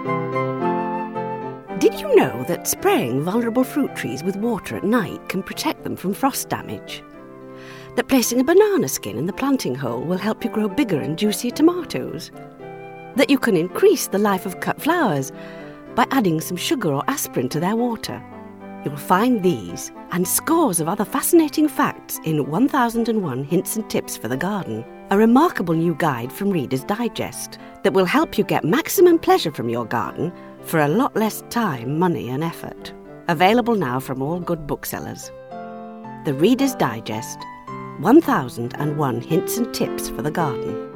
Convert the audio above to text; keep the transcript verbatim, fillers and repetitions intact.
Did you know that spraying vulnerable fruit trees with water at night can protect them from frost damage? That placing a banana skin in the planting hole will help you grow bigger and juicier tomatoes? That you can increase the life of cut flowers by adding some sugar or aspirin to their water? You'll find these and scores of other fascinating facts in one thousand and one Hints and Tips for the Garden, a remarkable new guide from Reader's Digest that will help you get maximum pleasure from your garden for a lot less time, money and effort. Available now from all good booksellers. The Reader's Digest, one thousand and one Hints and Tips for the Garden.